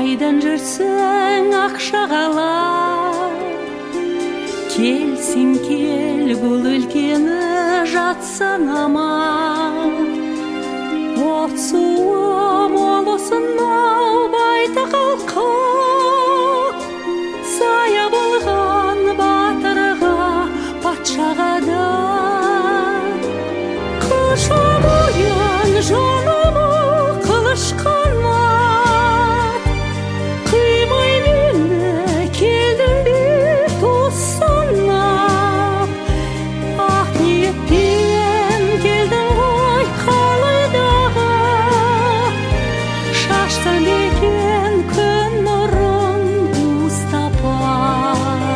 қайдан жүрсің ақшағала, келсең кел бұл өлкені жатсынама. От суы мол осынау байтақ алқа, сая болған батырға патшаға да. Қыша бойын жанымы қылыш қанат, қимай мені келдің бе дос санап. Ақ ниетпен келдің ғой қалайдағы, шашсан екен күн нұрын уыстапап.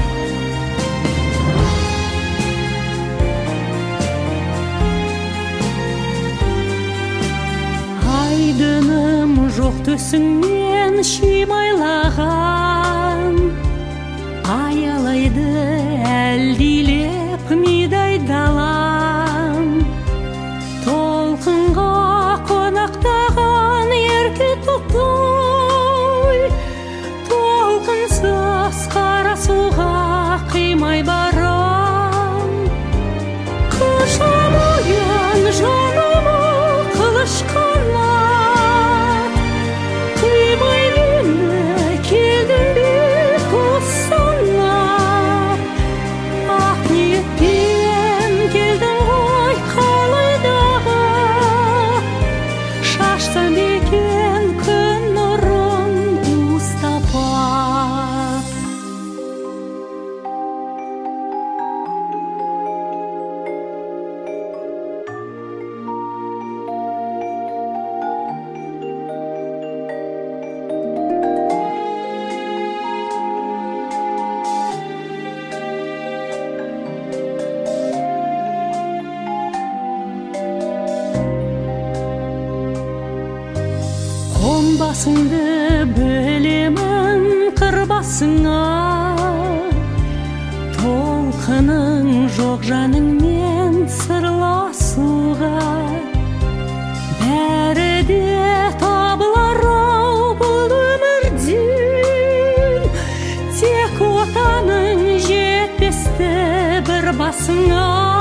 Айдыным жоқ төсіңнен шимайлаған, аялайды әлдилеп мидай далам. Толқынға қонақтаған ерке тоқтай, толқынсыз қара суға қимай барам. Қыша бойын жанымы қылыш қанат, қимай мені келдің бе дос санап. Ақ ниетпен келдің ғой қалайдағы, шашсам екен күн нұрын уыстапап. Қонбасыңды білемін қырбасыңа, толқының жоқ жаныңмен сырласуға. Бәрі де табылар-ау бұл өмірден, тек отаның жетпесті бір басыңа.